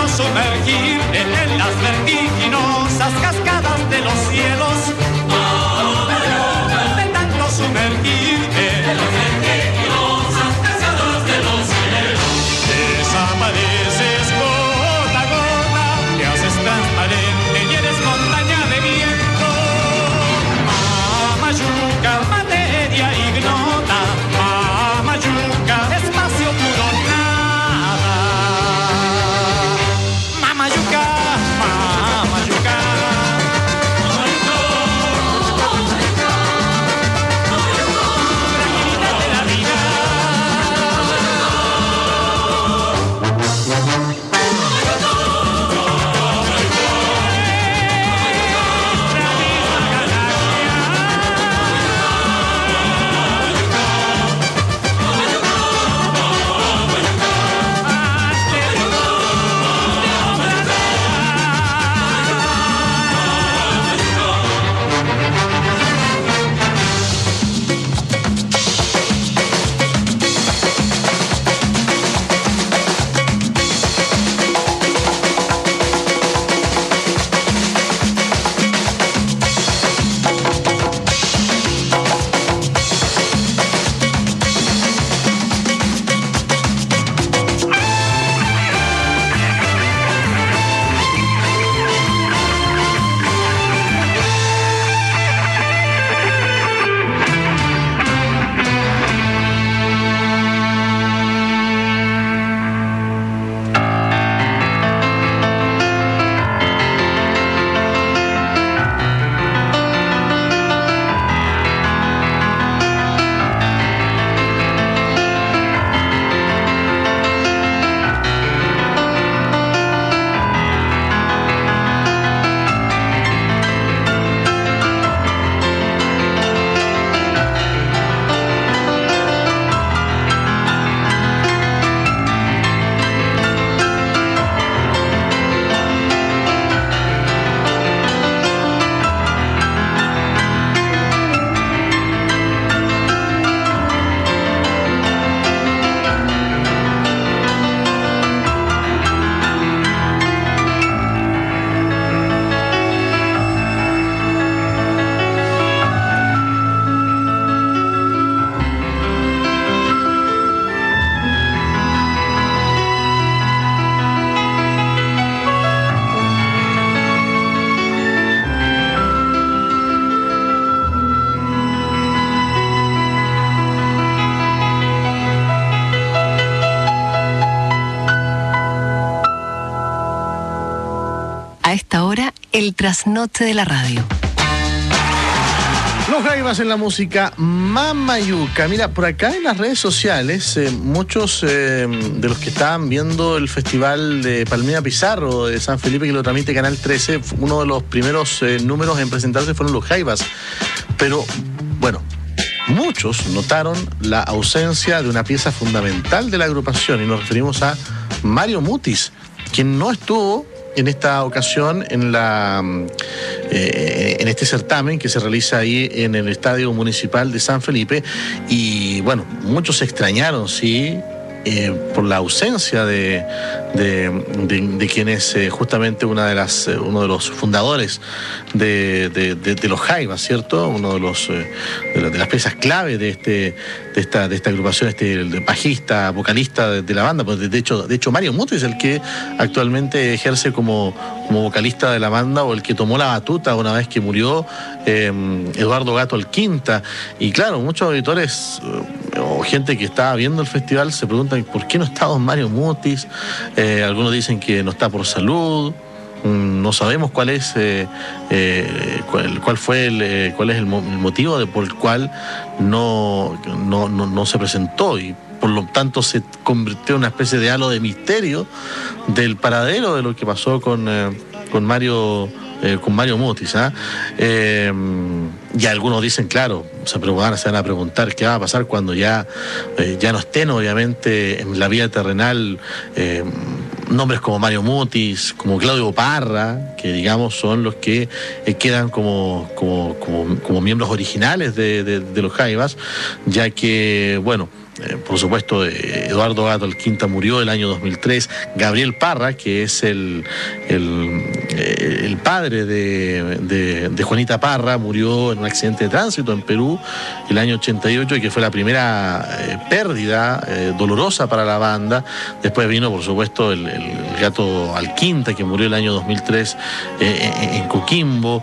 sumergirte en las vertiginosas cascadas de los cielos. De tanto sumergirte en las vertiginosas cascadas de los cielos. Desapareces gota a gota, te haces transparente y eres montaña de viento. Mamayuca, materia ignota. Mamayuca, espacio puro nada. Mamayuca, Mamayuca. Fragilidad de la vida. El trasnoche de la radio. Los Jaivas en la música Mamayuca. Mira, por acá en las redes sociales, muchos de los que estaban viendo el festival de Palmira Pizarro de San Felipe, que lo transmite Canal 13, uno de los primeros números en presentarse fueron los Jaivas. Pero, bueno, muchos notaron la ausencia de una pieza fundamental de la agrupación, y nos referimos a Mario Mutis, quien no estuvo en esta ocasión en este certamen que se realiza ahí en el Estadio Municipal de San Felipe. Y bueno, muchos se extrañaron, sí, por la ausencia de quien es justamente uno de los fundadores de los Jaivas, ¿cierto? Uno de las piezas clave de esta agrupación, el bajista, vocalista de la banda. Pues de hecho Mario Mutis es el que actualmente ejerce como vocalista de la banda, o el que tomó la batuta una vez que murió Eduardo Gato Alquinta. Y claro, muchos auditores o gente que estaba viendo el festival se preguntan ¿por qué no está don Mario Mutis? Algunos dicen que no está por salud. No sabemos cuál es cuál es el motivo por el cual no se presentó, y por lo tanto se convirtió en una especie de halo de misterio del paradero de lo que pasó con Mario Mutis, ¿eh? Y algunos dicen, claro, se van a preguntar qué va a pasar cuando ya no estén, obviamente, en la vida terrenal nombres como Mario Mutis, como Claudio Parra, que digamos son los que quedan como miembros originales de los Jaivas, ya que, bueno, por supuesto, Eduardo Gato el Quinta murió el año 2003. Gabriel Parra, que es el padre de Juanita Parra, murió en un accidente de tránsito en Perú el año 88, y que fue la primera pérdida dolorosa para la banda. Después vino, por supuesto, el Gato Alquinta, que murió el año 2003 en Coquimbo.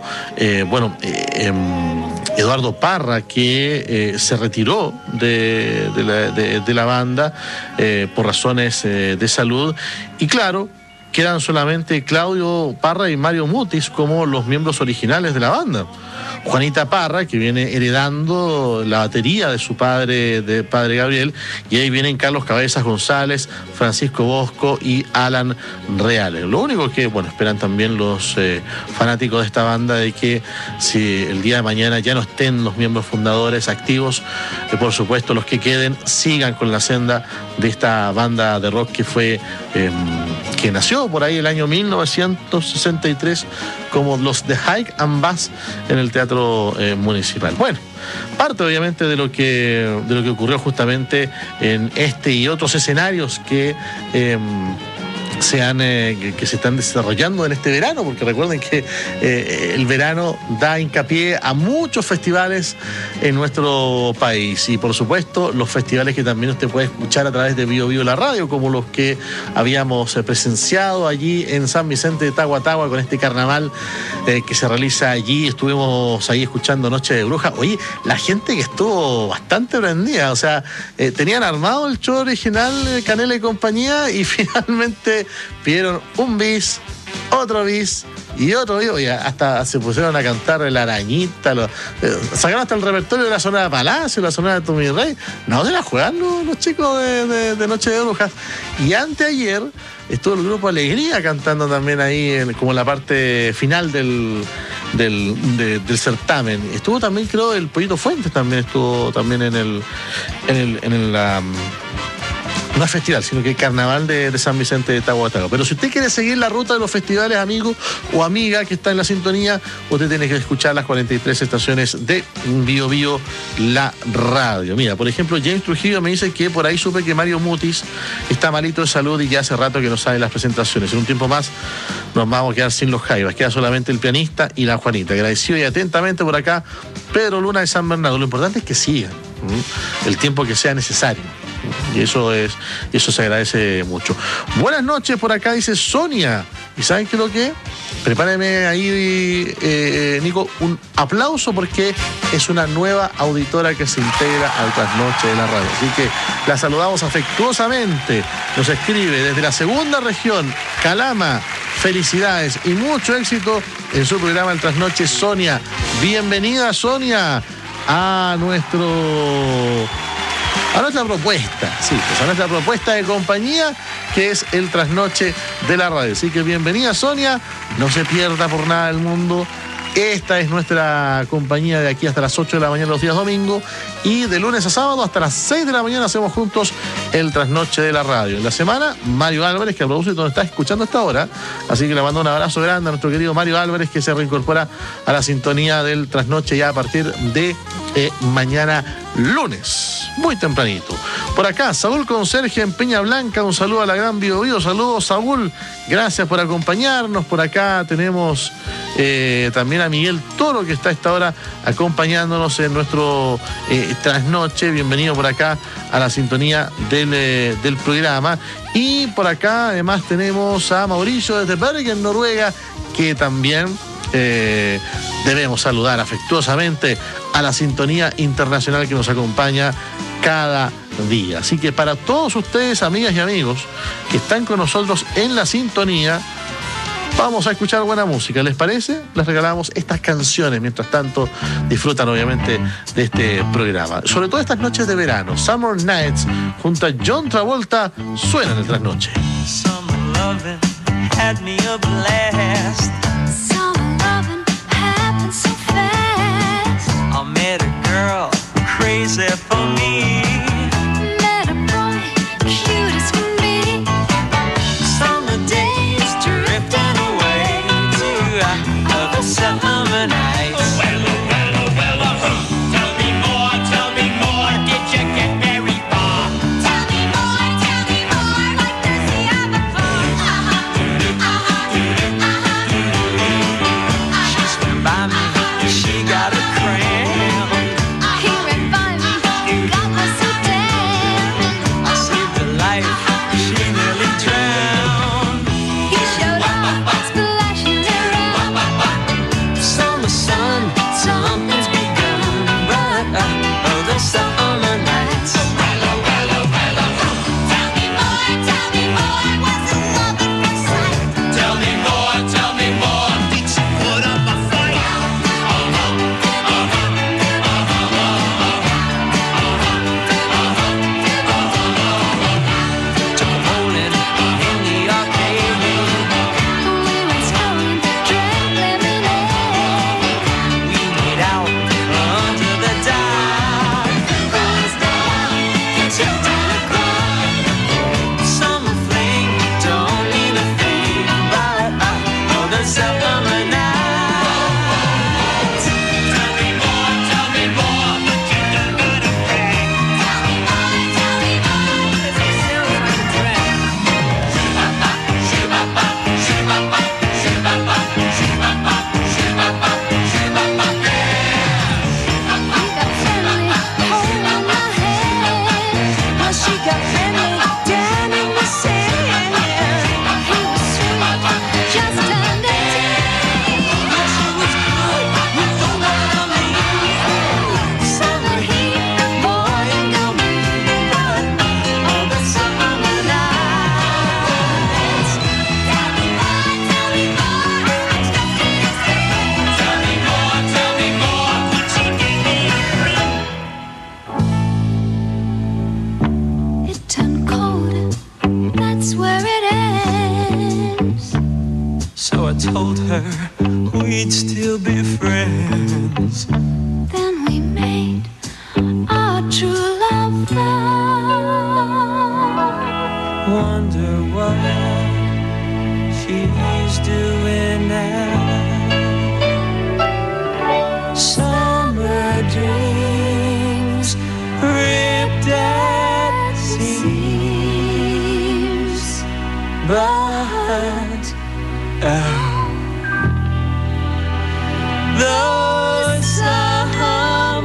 Eduardo Parra, que se retiró de la banda por razones de salud. Y claro, quedan solamente Claudio Parra y Mario Mutis como los miembros originales de la banda. Juanita Parra, que viene heredando la batería de su padre Gabriel, y ahí vienen Carlos Cabezas González, Francisco Bosco y Alan Reales. Lo único que, esperan también los fanáticos de esta banda, de que si el día de mañana ya no estén los miembros fundadores activos, por supuesto los que queden sigan con la senda de esta banda de rock que nació por ahí el año 1963 como los The Hike and Bass en el Teatro Municipal. Bueno, parte obviamente de lo que ocurrió justamente en este y otros escenarios que se están desarrollando en este verano, porque recuerden que el verano da hincapié a muchos festivales en nuestro país, y por supuesto los festivales que también usted puede escuchar a través de Bio Bio la radio, como los que habíamos presenciado allí en San Vicente de Tahuatahua con este carnaval que se realiza allí. Estuvimos ahí escuchando Noche de Brujas. Oye, la gente que estuvo bastante prendida, o sea, tenían armado el show original Canela y compañía, y finalmente pidieron un bis, otro bis y otro bis. Oye, hasta se pusieron a cantar La Arañita, sacaron hasta el repertorio de la Sonora de Palacio, la Sonora de Tommy Rey. No, se la juegan los chicos de Noche de Brujas. Y anteayer estuvo el grupo Alegría cantando también ahí como la parte final del certamen. Estuvo también, creo, el Pollito Fuentes también estuvo también no es festival, sino que el carnaval de San Vicente de Tahuatahua. Pero si usted quiere seguir la ruta de los festivales, amigo o amiga que está en la sintonía, usted tiene que escuchar las 43 estaciones de Bio Bio la radio. Mira, por ejemplo, James Trujillo me dice que por ahí supe que Mario Mutis está malito de salud y ya hace rato que no sale las presentaciones. En un tiempo más nos vamos a quedar sin los Jaivas, queda solamente el pianista y la Juanita. Agradecido y atentamente por acá Pedro Luna de San Bernardo. Lo importante es que sigan el tiempo que sea necesario. Y eso se agradece mucho. Buenas noches, por acá dice Sonia. ¿Y saben qué es lo que? Prepáreme ahí, Nico, un aplauso, porque es una nueva auditora que se integra al Trasnoche de la radio. Así que la saludamos afectuosamente. Nos escribe desde la segunda región, Calama. Felicidades y mucho éxito en su programa El Trasnoche, Sonia. Bienvenida, Sonia, a nuestra propuesta, sí, pues a nuestra propuesta de compañía, que es el Trasnoche de la radio. Así que bienvenida, Sonia, no se pierda por nada del mundo. Esta es nuestra compañía de aquí hasta las 8 de la mañana los días domingos, y de lunes a sábado hasta las 6 de la mañana hacemos juntos el Trasnoche de la radio. En la semana, Mario Álvarez, que a propósito nos está escuchando hasta ahora, así que le mando un abrazo grande a nuestro querido Mario Álvarez, que se reincorpora a la sintonía del Trasnoche ya a partir de mañana lunes, muy tempranito. Por acá, Saúl Conserje en Peña Blanca, un saludo a la gran Bio Bio. Saludos, Saúl, gracias por acompañarnos. Por acá tenemos también a Miguel Toro, que está a esta hora acompañándonos en nuestro Trasnoche. Bienvenido por acá a la sintonía del programa. Y por acá además tenemos a Mauricio desde Bergen, Noruega, que también debemos saludar afectuosamente a la sintonía internacional que nos acompaña cada día. Así que para todos ustedes, amigas y amigos que están con nosotros en la sintonía, vamos a escuchar buena música. ¿Les parece? Les regalamos estas canciones. Mientras tanto, disfrutan obviamente de este programa. Sobre todo estas noches de verano. Summer Nights junto a John Travolta suena en el Trasnoche. Summer loving had me a blast. Summer loving happened so fast. I met a girl crazy for me. Met a boy cute as can be. Summer days drifting away to other summer nights. Well, tell me more, did you get very far? told her we'd still be friends. Then we made our true love vow. Wonder what she's doing now. Summer dreams ripped at seams, but the summer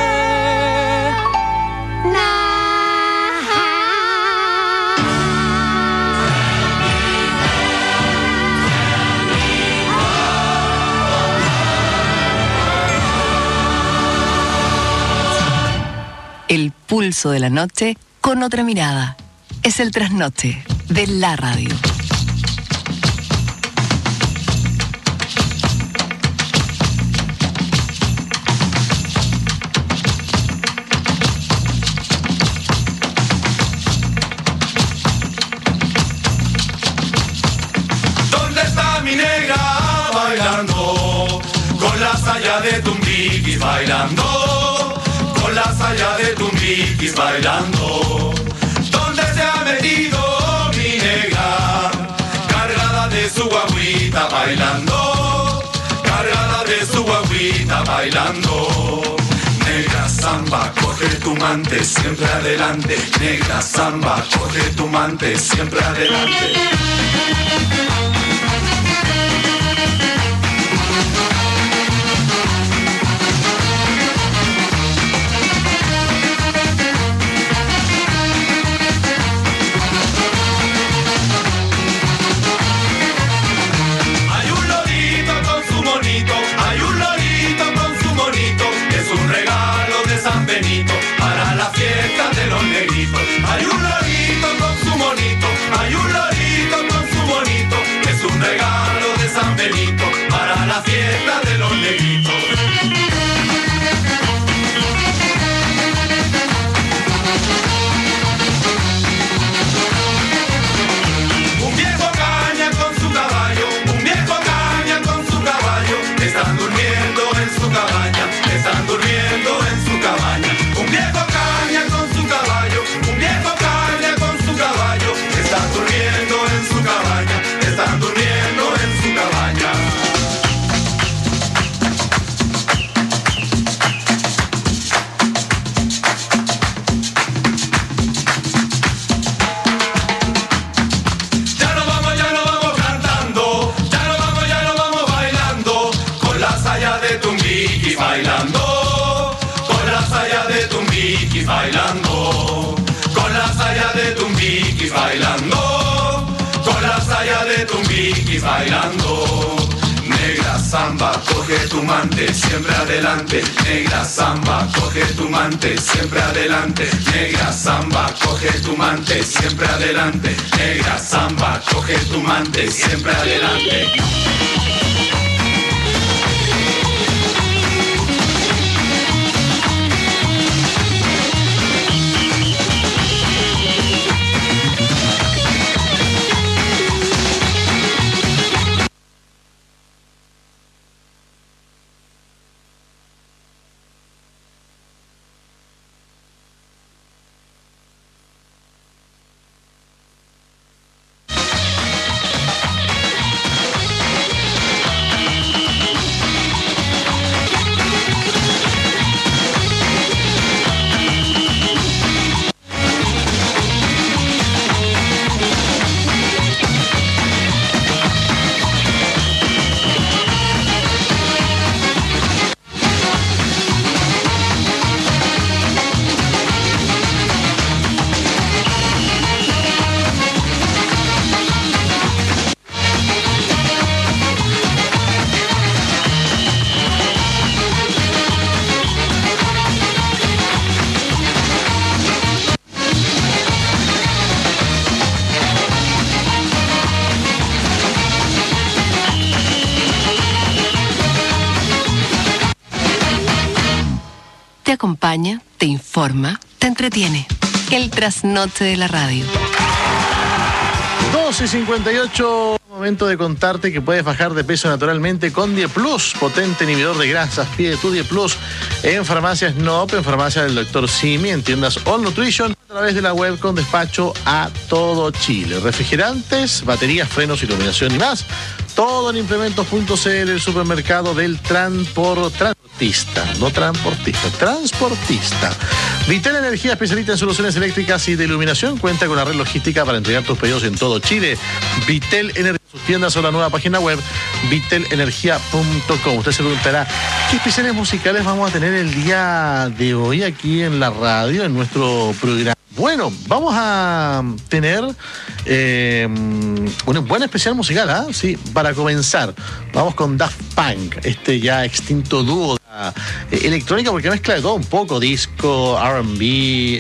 El pulso de la noche con otra mirada. Es el trasnoche de la radio. ¿Dónde está mi negra bailando? Con la saya de Tumbiquis bailando. Con la saya de Tumbiquis bailando. ¿Dónde se ha metido mi negra? Cargada de su guaguita bailando. Cargada de su guaguita bailando. Negra samba, coge tu mante, siempre adelante. Negra samba, coge tu mante, siempre adelante. Para la fiesta de los negritos. Hay un lorito con su monito, hay un lorito con su monito, es un regalo de San Benito para la fiesta de los negritos. Un viejo caña con su caballo, un viejo caña con su caballo, están durmiendo en su cabaña, están durmiendo en su cabaña. Un viejo caña con su caballo, un viejo caña con su caballo, están durmiendo en su cabaña, están durmiendo en su cabaña. Ya no vamos cantando, ya no vamos bailando, con la saya de Tumbiquis bailando. Con la saya de Tumbiquis bailando, con la saya de Tumbiquis bailando, con la saya de Tumbiquis bailando. Negra samba, coge tu mante, siempre adelante. Negra samba, coge tu mante, siempre adelante. Negra samba, coge tu mante, siempre adelante. Negra samba, coge tu mante, siempre adelante. Te acompaña, te informa, te entretiene. El trasnoche de la radio. 12:58 Momento de contarte que puedes bajar de peso naturalmente con Die Plus, potente inhibidor de grasas. Pide tu Die Plus en farmacias Noop, en farmacia del Dr. Simi, en tiendas All Nutrition, a través de la web con despacho a todo Chile. Refrigerantes, baterías, frenos, iluminación y más. Todo en implementos.cl, el supermercado del transportista. Vitel Energía, especialista en soluciones eléctricas y de iluminación, cuenta con la red logística para entregar tus pedidos en todo Chile. Vitel Energía, sus tiendas o la nueva página web vitelenergia.com. Usted se preguntará, ¿qué especiales musicales vamos a tener el día de hoy aquí en la radio, en nuestro programa? Bueno, vamos a tener un buen especial musical, ¿ah? Sí, para comenzar, vamos con Daft Punk, este ya extinto dúo electrónica, porque mezcla de todo un poco, disco, R&B,